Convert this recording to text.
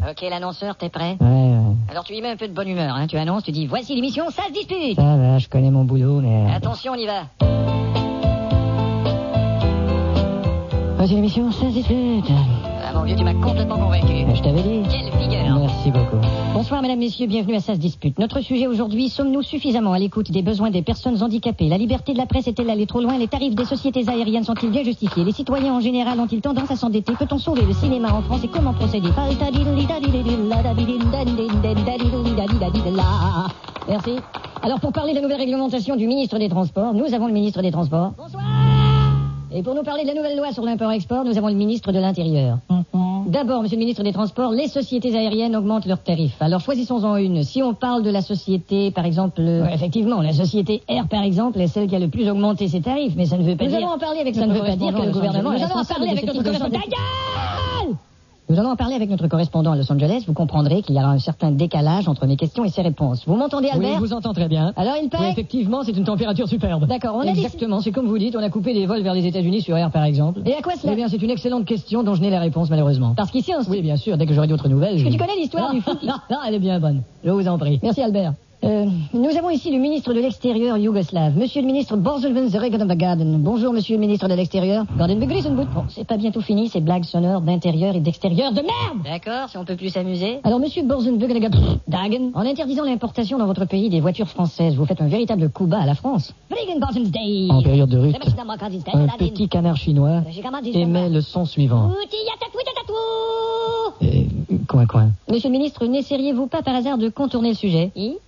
Ok, l'annonceur, t'es prêt? Ouais. Alors tu y mets un peu de bonne humeur, hein. Tu annonces, tu dis, voici l'émission, ça se dispute. Ça va, je connais mon boulot, mais... Attention, on y va. Voici l'émission, ça se dispute. Ah mon vieux, tu m'as complètement convaincu. Je t'avais dit. Quelle figure. Merci beaucoup. Bonsoir mesdames, messieurs, bienvenue à Ça se dispute. Notre sujet aujourd'hui, sommes-nous suffisamment à l'écoute des besoins des personnes handicapées? La liberté de la presse est-elle allée trop loin? Les tarifs des sociétés aériennes sont-ils bien justifiés? Les citoyens en général ont-ils tendance à s'endetter? Peut-on sauver le cinéma en France et comment procéder? Merci. Alors pour parler de la nouvelle réglementation du ministre des Transports, nous avons le ministre des Transports. Bonsoir. Et pour nous parler de la nouvelle loi sur l'import-export, nous avons le ministre de l'Intérieur. D'abord, monsieur le ministre des Transports, les sociétés aériennes augmentent leurs tarifs. Alors choisissons-en une. Si on parle de la société, par exemple... effectivement, la société Air, par exemple, est celle qui a le plus augmenté ses tarifs, mais ça ne veut pas dire... Nous allons en parler avec ça notre ne veut pas dire que le gouvernement... Nous allons en parler avec notre correspondant... Nous allons en parler avec notre correspondant à Los Angeles. Vous comprendrez qu'il y aura un certain décalage entre mes questions et ses réponses. Vous m'entendez, Albert? Oui, je vous entends très bien. Alors, il paraît... Oui, effectivement, c'est une température superbe. D'accord, on a Exactement, c'est comme vous dites, on a coupé des vols vers les États-Unis sur Air, par exemple. Et à quoi cela? Eh bien, c'est une excellente question dont je n'ai la réponse, malheureusement. Parce qu'ici, on... Oui, bien sûr, dès que j'aurai d'autres nouvelles... Est-ce que tu connais l'histoire du fou qui... Non, elle est bien bonne. Je vous en prie. Merci, Albert. Nous avons ici le ministre de l'Extérieur yougoslave, monsieur le ministre Borzelven Zeregadabagaden. Bonjour, monsieur le ministre de l'Extérieur. Bon, c'est pas bientôt fini, ces blagues sonores d'intérieur et d'extérieur de merde! D'accord, si on peut plus s'amuser. Alors, monsieur Borzelven, en interdisant l'importation dans votre pays des voitures françaises, vous faites un véritable coup bas à la France. En période de rut, un petit canard chinois émet le son suivant. Coin. Monsieur le ministre, n'essayeriez-vous pas par hasard de contourner le sujet?